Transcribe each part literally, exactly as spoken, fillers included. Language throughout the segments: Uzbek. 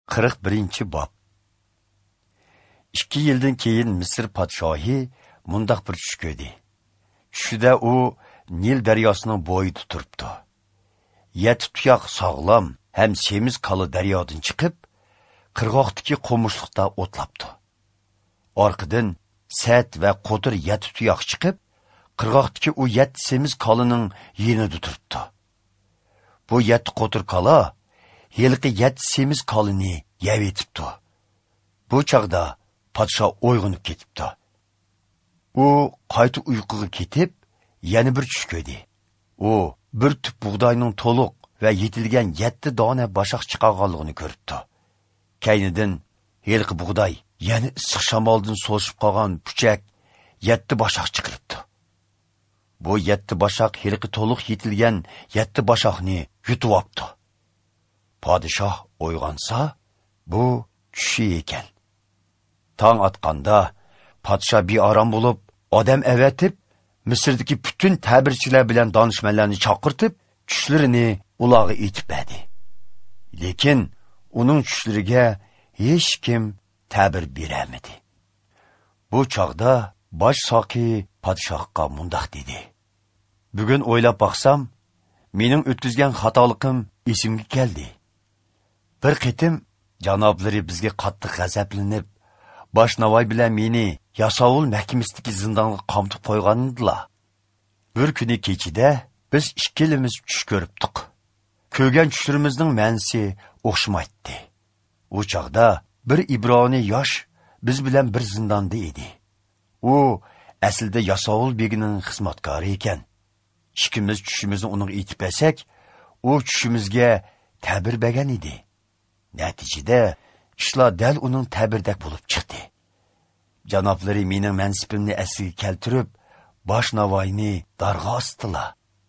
qirq birinchi bob. ikki yildan keyin Misr podshohi mundaq bir tush ko'rdi. Tushida u Nil daryosining bo'yida turibdi. Yetti tuyoq sog'lom ham semiz qali daryodan chiqib, qirg'oqdagi qo'mishliqda o'tlabdi. Orqadan sat va qo'tir yetti tuyoq chiqib, qirg'oqdagi u yetti semiz qalining yenida turibdi. Bu yetti qo'tir qala yilqi yetti semiz qalini yevetibdi. Bu chaqda podsho o'yg'inib ketibdi. U qayta uyquga ketib, yana bir tush ko'rdi. U bir tup bug'doyning to'liq va yetilgan yetti dona bashaq chiqarganligini ko'ribdi. Kaynidan yilqi bug'doy yana issiq shamoldan so'shib qolgan puchak yetti bashaq chiqiribdi. Bu yetti bashaq yilqi to'liq yetilgan yetti bashaqni yutib olibdi. Podshoh o'yg'onsa, bu tushi ekan. Tong atqanda podsho beorom bo'lib, odam avatib, Misrdagi butun ta'birchilar bilan donishmanlarni chaqirtib, tushlarini ularga aytib berdi. Lekin uning tushlariga hech kim ta'bir bermadi. Bu chaqda bosh soqi podshohga mundaq dedi: "Bugun o'ylab baqsam, mening o'tkazgan xatoliqim esimga keldi. Bir qitim janoblari bizga qattiq g'azablanib, Bosh-Navoy bilan meni Yasovul mahkamasidagi zindonga qamtib qo'ygandilar. Bir kuni kechida biz ikkilimiz tush ko'ribdik. Ko'rgan tushlarimizning ma'nosi o'xshamaydi. U chaqda bir ibroniy yosh biz bilan bir zindonda edi. U aslida Yasovul begining xizmatkori ekan. Ikkimiz tushimizni uning aytib bersak, u tushimizga ta'bir bergan edi. Natijada ishlar dal uning ta'birdek bo'lib chiqdi. Janoblari mening mansibimni asliga keltirib, Bosh-Navoyni darg'a ostdilar.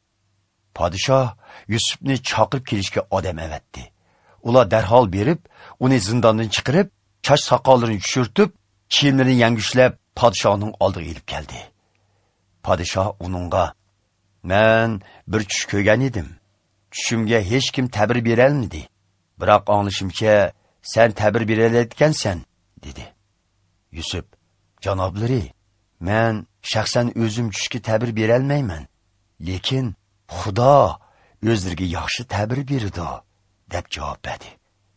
Podshoh Yusufni chaqirib kelishga odam avatdi. Ular darhol berib, uni zindondan chiqarib, choch soqollarini tushirtib, kiyimlarini yangushlab podshohning oldiga elib keldi. Podshoh uningga: "Men bir tush ko'rgan edim. Tushimga hech kim ta'bir bera olmadi. Biroq anglashimcha, sen ta'bir beralayotgansan", dedi. Yusuf: "Janoblari, men shaxsan o'zim tushga ta'bir bera olmayman. Lekin Xudo o'zlariga yaxshi ta'bir berdi", deb javob berdi.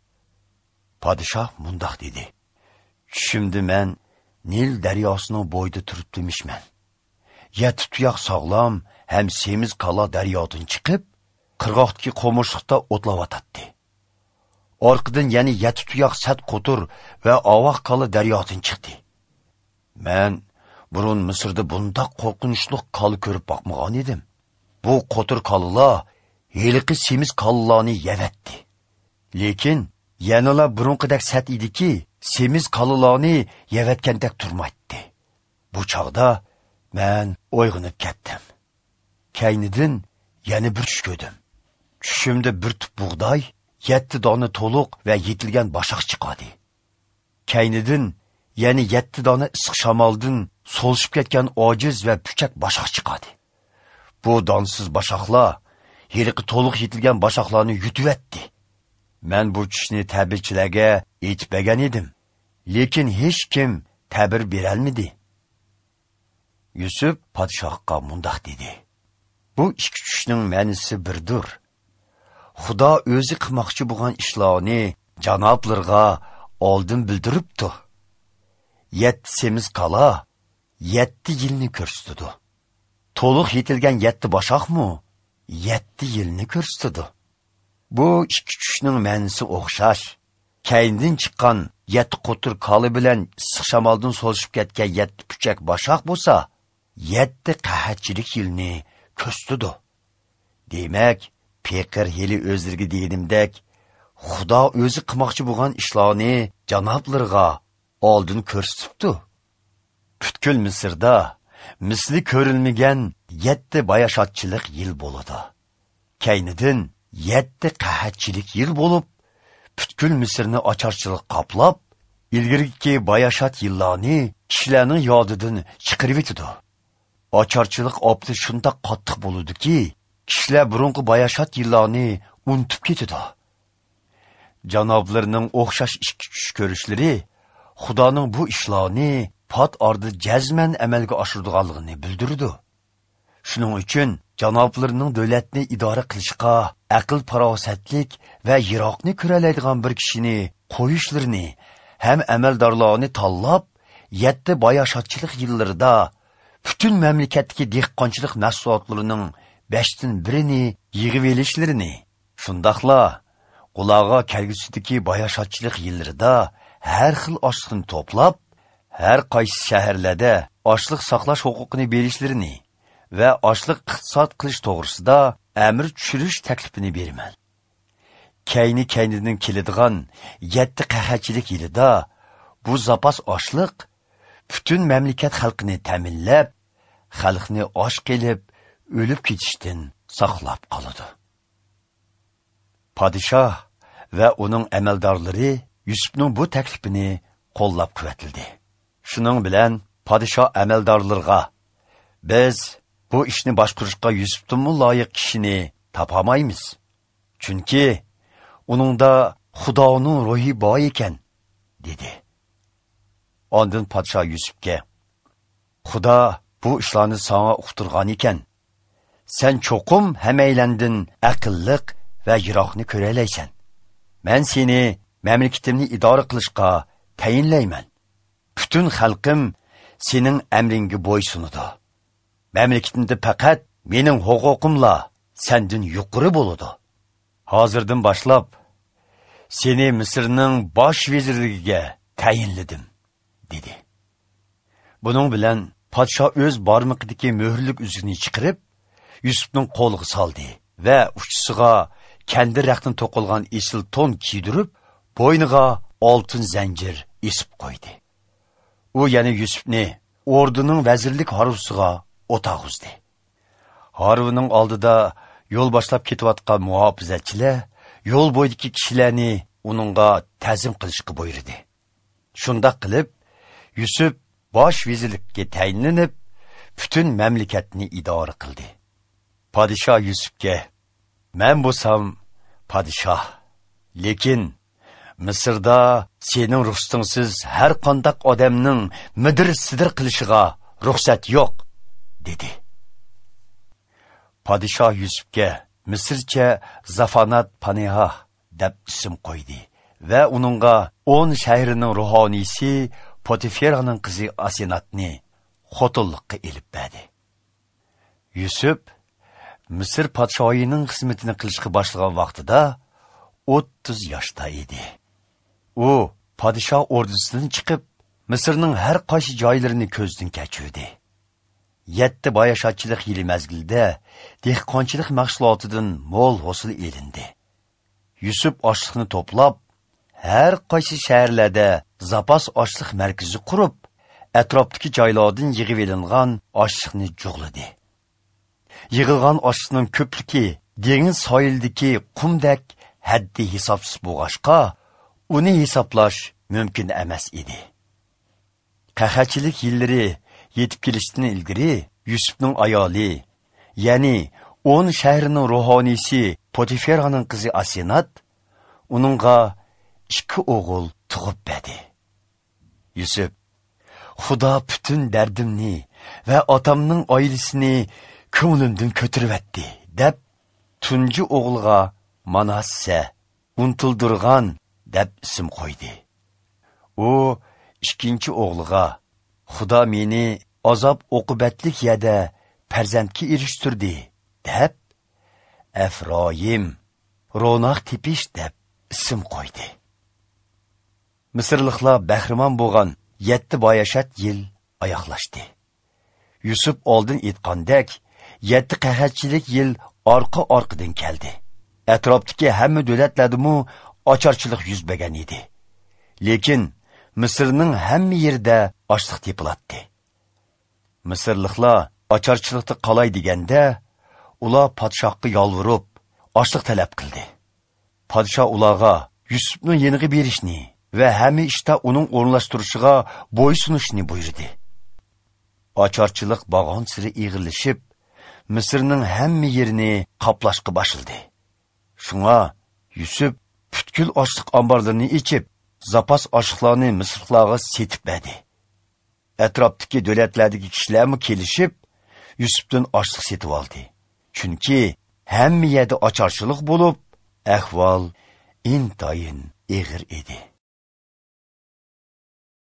Podshoh mundaq dedi: "Tushimda men Nil daryosining bo'yida turibdimishman. Yetti tuyoq sog'lom ham semiz qala daryodan chiqib, qirg'oqdagi qo'mishliqda o'tlayotdi. Orqadan yana yetti tuyoq sat qo'tir va ovoq qala daryodan chiqdi. Men burun Misrda bundoq qo'rqinchli qala ko'rib boqmagan edim. Bu qo'tir qalalar yilqi semiz qalalarni yevatdi. Lekin yanala burunqidek sat ediki, semiz qalalarni yevatgandek turmaydi. Bu chaqda men o'yg'inib ketdim. Kaynidan yana bir tush ko'rdim. Tushimda bir tup bug'doy, yetti dona to'liq va yetilgan bashaq chiqadi. Kaynidan yana yetti dona issiq shamoldan so'lishib ketgan ojiz va puchak bashaq chiqadi. Bu donsiz bashaqlar yilqi to'liq yetilgan bashaqlarni yutib-etdi. Men bu tushni ta'birchilarga aytib bergan edim, lekin hech kim ta'bir bera olmadi." Yusuf podshohga mundaq dedi: "Bu ikki tushning ma'nosi birdir. Xudo o'zi qilmoqchi bo'lgan ishlarni janoblarga oldin bildiribdi. Yetti semiz qala yetti yilni ko'rsatdi. To'liq yetilgan yetti bashaqmi yetti yilni ko'rsatdi. Bu ikki tushning ma'nosi o'xshash. Kayndan chiqqan yetti qo'tir qala bilan issiq shamoldan so'lishib ketgan yetti puchak bashaq bo'lsa, yetti qahatchilik yilni ko'rsatdi. Demak, Pekir heli o'zlariga deydimdek, Xudo o'zi qilmoqchi bo'lgan ishlarni janoblarga oldin ko'rsatibdi. Butkul Misrda misli ko'rilmagan yetti bayashotchilik yil bo'ladi. Kaynidan yetti qahatchilik yil bo'lib, butkul Misrni ocharchilik qoplab, ilgirki bayashot yillarni kishilarning yodidan chiqarib etdi. Ocharchilik opti shunday qattiq bo'ladi-ki, kishilar burunqi bayashot yillarni unutib ketadi. Janoblarning o'xshash ish kuch ko'rishlari Xudoning bu ishlarni pat ordi jazman amalga oshiradiganligini bildirdi. Shuning uchun janoblarning davlatni idora qilishga aql farosatlik va yiroqni ko'ralaydigan bir kishini qo'yishlarini ham amaldorlarni tanlab, yetti bayashatchilik yillarida butun mamlakatdagi dehqonchilik mahsulotlarining beshdan birini yig'ib elishlarini, shundaqla ularga kelgusidagi bayashatchilik yillarida har xil oshliqni to'plab, har qaysi shaharlarda oshliq saqlash huquqini berishlarini va oshliq iqtisod qilish to'g'risida amr tushirish taklifini beraman. Kayni kaynidan keladigan yetti qahatchilik yilida bu zapas oshliq butun mamlakat xalqini ta'minlab, xalqni osh qilib, o'lib ketishdan saqlab qoladi. Podshoh va uning amaldorlari Yusufning bu taklifini qo'llab quvvatladi. Shuning bilan podshoh amaldorlarga biz bu ishni boshqarishga Yusufdan loyiq kishini topamaymiz. Chunki uningda Xudoning ruhi bor ekan, dedi. Ondan podshoh Yusufga: Xudo bu ishlarni sana uqtirgan ekan. Sen cho'qim hamaylandin aqlliq va yiroqni ko'ralaysan. Men seni mamlakatimni idora qilishga tayinlayman. Butun xalqim sening amringga bo'ysunadi. Mamlakatimda faqat mening huquqimla sendan yuqori bo'ladi. Hozirdan boshlab seni Misrning bosh vezirligiga tayinladim, dedi. Buning bilan podshoh o'z barmoqidagi mo'hrlik uzukni chiqarib, Yusufning qo'liga soldi va uchisiga kandir raqdan to'qilgan esil to'n kiydirib, bo'yniga oltin zanjir esib qo'ydi. U yana Yusufni orduning vazirlik harvusiga o'tag'izdi. Harvuning oldida yo'l boshlab ketayotgan muhofizatchilar yo'l bo'yidagi kishilarni uningga ta'zim qilishga buyurdi. Shunday qilib, Yusuf bosh vazirlikka tayinlanib, butun mamlakatni idora qildi. Podshoh Yusufga: "Men bo'lsam podshoh, lekin Misrda sening ruxsatingsiz har qanday odamning midir-sidir qilishiga ruxsat yo'q", dedi. Podshoh Yusufga Misrcha Zafanat Panihah deb ism qo'ydi va uningga o'n shahrining ruhoniysi Potiferaning qizi Asenatni xotinlikqa elib berdi. Yusuf Misr podshohining xizmatini qilishga boshlagan vaqtida o'ttiz yoshda edi. U podshoh ordusidan chiqib, Misrning har qaysi joylarini ko'zdan kechirdi. yetti bayashatchilik yili mazgilida dehqonchilik mahsulotidan mo'l hosil elindi. Yusuf oshliqni to'plab, har qaysi shaharlarda zapas oshliq markazi qurib, atrofdagi joylardan yig'ib elingan oshliqni jug'ladi. Yig'ilgan oshliqning ko'pligi dengiz soyildagi qumdak haddi hisobsiz bo'lg'ashqa, uni hisoblash mumkin emas edi. Qahatchilik yillari yetib kelishdan ilgari Yusufning ayoli, ya'ni o'n shahrining ruhoniysi Potiferaning qizi Asenat uningga ikki o'g'il tug'ib berdi. Yusuf: "Xudo butun dardimni va otamning oilasini ko'nglimdan ko'tiribdi", deb tunji o'g'ilga Manasse, unutildirgan deb ism qo'ydi. U ikkinchi o'g'liga: "Xudo meni azob oqibatlik yada farzandga erishtirdi", deb Efroim, ro'noq tepish deb ism qo'ydi. Misrliklar bahramon bo'lgan yetti bayashat yil oyoqlashdi. Yusuf oldin aytgandek, yetti qahatchilik yil orqa-orqadan keldi. Atrofdagi hamma davlatlardami ocharchilik yuz bergan edi. Lekin Misrning hamma yerida ochliq tepilatdi. Misrliklar ocharchilikda qolay deganda, ular podshohga yolvorib, ochliq talab qildi. Podshoh ularga Yusufni yeniga berishni va hamma ishda uning o'rinlashtirishiga bo'ysunishni buyurdi. Ocharchilik bag'on siri ig'irlashib, Misrning hamma yerini qoplashga boshladi. Shunga Yusuf Bütkül açlıq ambarlarını içib, zapas aşıqlarını Misirlilarga setib bədi. Ətrafdakı dövlətlərdəki kişilərmi kelişib, Yusufdan açlıq setib aldı. Çünki həmmə yerdə açarçılıq olub, əhval intayin ağır idi.